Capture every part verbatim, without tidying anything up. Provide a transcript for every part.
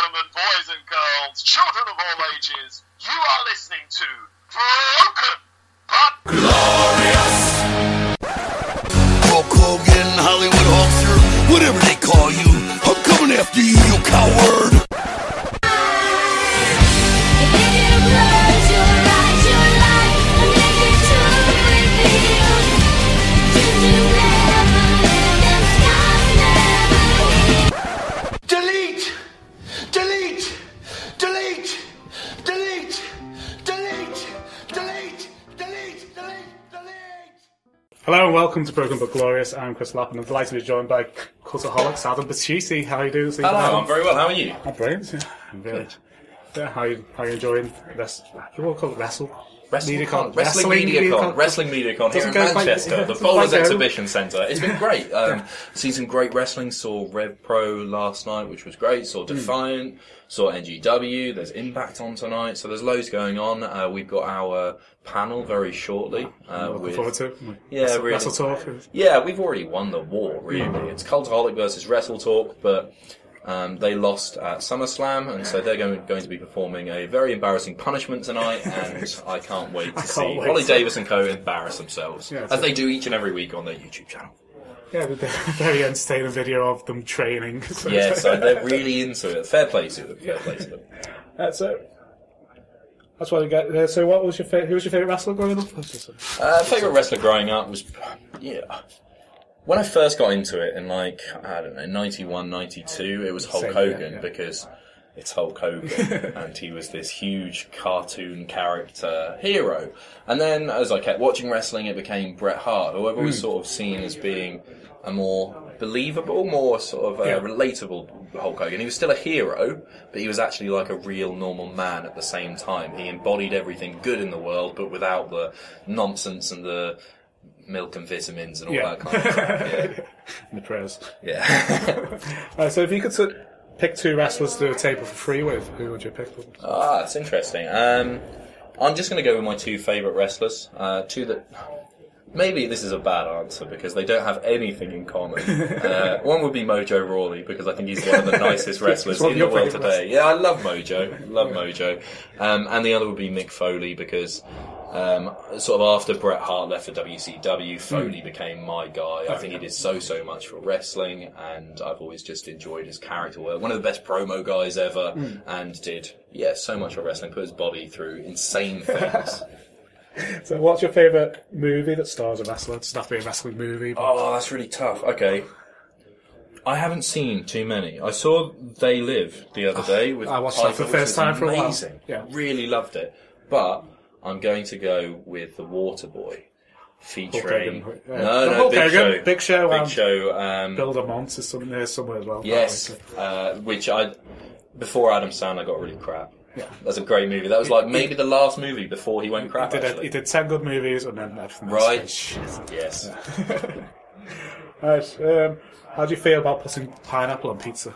gentlemen, boys and girls, children of all ages, you are listening to Broken But Glorious! Hulk Hogan, Hollywood Hulkster, whatever they call you, I'm coming after you, you coward! Delete! Delete! Delete! Delete! Delete! Delete! Delete! Delete! Delete! Hello and welcome to Broken But Glorious. I'm Chris Lappin. I'm delighted to be joined by Cultaholics Adam Battisti. How are you doing? Hello, Adam? I'm very well. How are you? I'm brilliant. Yeah. I'm very. Yeah, how are you, how are you enjoying this? You want to call it wrestle? Wrestling MediaCon. Con. Wrestling MediaCon. Wrestling MediaCon here in Manchester, the Bowlers Exhibition Centre. It's been great. Um, seen some great wrestling. Saw Rev Pro last night, which was great. Saw Defiant. Mm. Saw N G W. There's Impact on tonight. So there's loads going on. Uh, we've got our panel very shortly. Uh, looking with, forward to. Yeah, Wrestle, really. Wrestle Talk. Yeah, we've already won the war. Really, it's Cultaholic versus Wrestle Talk, but. Um, they lost at SummerSlam, and so they're going, going to be performing a very embarrassing punishment tonight, and I can't wait to can't see wait. Holly Davis and co embarrass themselves, Yeah, as they do each and every week on their YouTube channel. Yeah, with the very entertaining video of them training. Yeah, so they're really into it. Fair play to them. Fair play to them. That's it. That's what you get. Uh, so, what was your fa- who was your favourite wrestler growing up? Uh, favourite wrestler growing up was, yeah. When I first got into it in like, I don't know, ninety-one, ninety-two, it was Hulk Same, Hogan yeah, yeah. because it's Hulk Hogan and he was this huge cartoon character hero. And then as I kept watching wrestling, it became Bret Hart, who I've always mm. sort of seen as being a more believable, more sort of uh, yeah. relatable Hulk Hogan. He was still a hero, but he was actually like a real normal man at the same time. He embodied everything good in the world, but without the nonsense and the milk and vitamins and all yeah. that kind of crap. Yeah. And the prayers. Yeah. Right, so if you could t- pick two wrestlers to do a table for free with, who would you pick? Ah, that's interesting. Um, I'm just going to go with my two favourite wrestlers. Uh, two that... Maybe this is a bad answer because they don't have anything in common. Uh, one would be Mojo Rawley because I think he's one of the nicest wrestlers in the world today. Wrestlers. Yeah, I love Mojo. Love Mojo. Um, and the other would be Mick Foley because... Um, sort of after Bret Hart left for W C W, Foley mm. became my guy. I think he did so, so much for wrestling, and I've always just enjoyed his character work. One of the best promo guys ever, mm. and did, yeah, so much for wrestling, put his body through insane things. So what's your favourite movie that stars a wrestler? It doesn't have to be a wrestling movie. But... Oh, that's really tough. Okay. I haven't seen too many. I saw They Live the other day. With I watched Piper, that for the first time for a while. Amazing. Yeah. Really loved it. But... I'm going to go with The Waterboy, featuring... Uh, no, no, Big Show. Big Show. Big um, Show. Um, Bill DeMont is some, there somewhere as well. yes, uh, which I... Before Adam Sandler got really crap. Yeah. That's a great movie. That was like maybe the last movie before he went crap, he did, actually. He did ten good movies and then everything Right. else. Shit. Yes. Right, um, how do you feel about putting pineapple on pizza?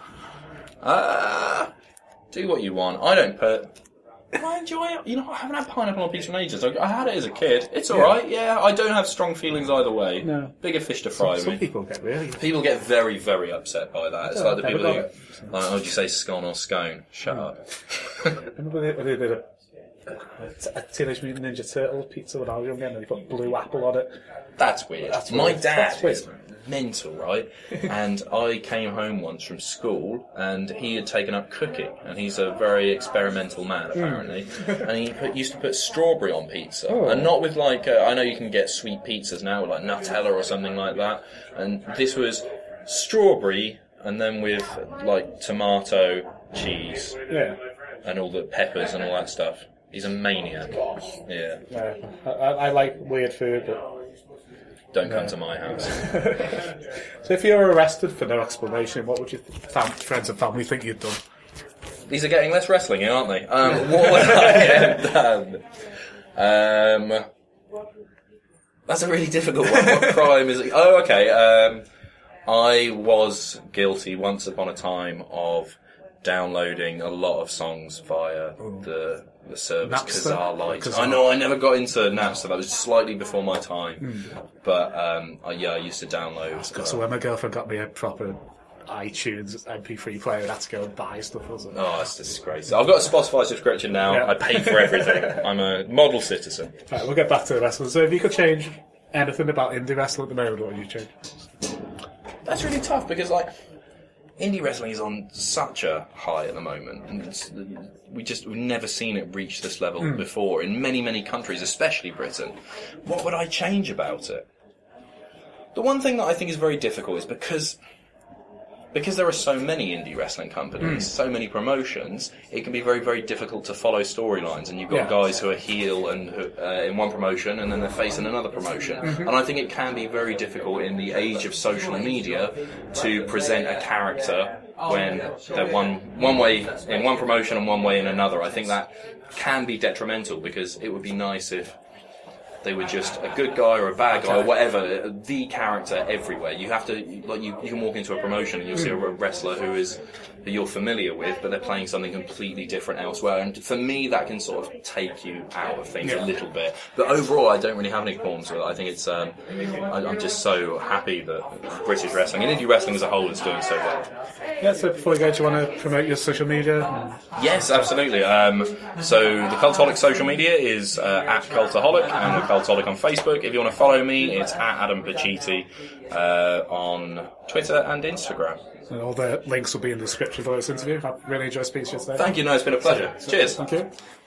Uh, do what you want. I don't put... I enjoy it. You know, I haven't had pineapple on pizza in ages. I, I had it as a kid. It's alright, yeah. I don't have strong feelings either way. No. Bigger fish to fry Some, some me. people get really... People get very, very upset by that. It's Yeah, like the people never who... got Like, oh, did you say scone or scone? Shut Mm. up. Remember they, they did a, a, a Teenage Mutant Ninja Turtles pizza when I was young and they put blue apple on it. That's weird. That's My weird. dad That's weird. is mental, right? And I came home once from school and he had taken up cooking and he's a very experimental man apparently mm. and he put, used to put strawberry on pizza oh. and not with like uh, I know you can get sweet pizzas now with like Nutella or something like that, and this was strawberry and then with like tomato, cheese yeah. and all the peppers and all that stuff. He's a maniac. Yeah. yeah. I, I like weird food, but... Don't No. come to my house. So if you were arrested for no explanation, what would your fam- friends and family think you'd done? These are getting less wrestling, aren't they? Um, what would I have done? Um, that's a really difficult one. What crime is it? Oh, okay. Um, I was guilty once upon a time of downloading a lot of songs via Ooh. the the service Napster? Kazaa Lite. Kazaa. I know I never got into Napster. That was slightly before my time. Mm. But um, I, yeah, I used to download. So when my girlfriend got me a proper iTunes M P three player and had to go and buy stuff, wasn't it? Oh, it's disgraceful. I've got a Spotify subscription now. Yeah. I pay for everything. I'm a model citizen. Right, we'll get back to the wrestling. So if you could change anything about indie wrestling at the moment, what would you change? That's really tough because, like, indie wrestling is on such a high at the moment, and it's, we just we've never seen it reach this level Mm. before in many, many countries, especially Britain. What would I change about it? The one thing that I think is very difficult is because because there are so many indie wrestling companies, Mm. so many promotions, it can be very, very difficult to follow storylines. And you've got Yeah. guys who are heel and who, uh, in one promotion, and then they're facing another promotion. Mm-hmm. And I think it can be very difficult in the age of social media to present a character when they're one one way in one promotion and one way in another. I think that can be detrimental because it would be nice if they were just a good guy or a bad guy or whatever, the character everywhere. You have to, like, you, you can walk into a promotion and you'll see a wrestler who is who you're familiar with, but they're playing something completely different elsewhere. And for me, that can sort of take you out of things Yeah. a little bit. But overall, I don't really have any qualms with it. I think it's, um, I, I'm just so happy that British wrestling and indie wrestling as a whole is doing so well. Yeah, so before we go, do you want to promote your social media? Yes, absolutely. Um, so the Cultaholic social media is uh, at Cultaholic and the Cultaholic on Facebook. If you want to follow me, it's at Adam Pacitti uh, on Twitter and Instagram. And all the links will be in the description for this interview. I've really enjoyed speaking to you today. Thank you. No, it's been a pleasure. Cheers. Thank you.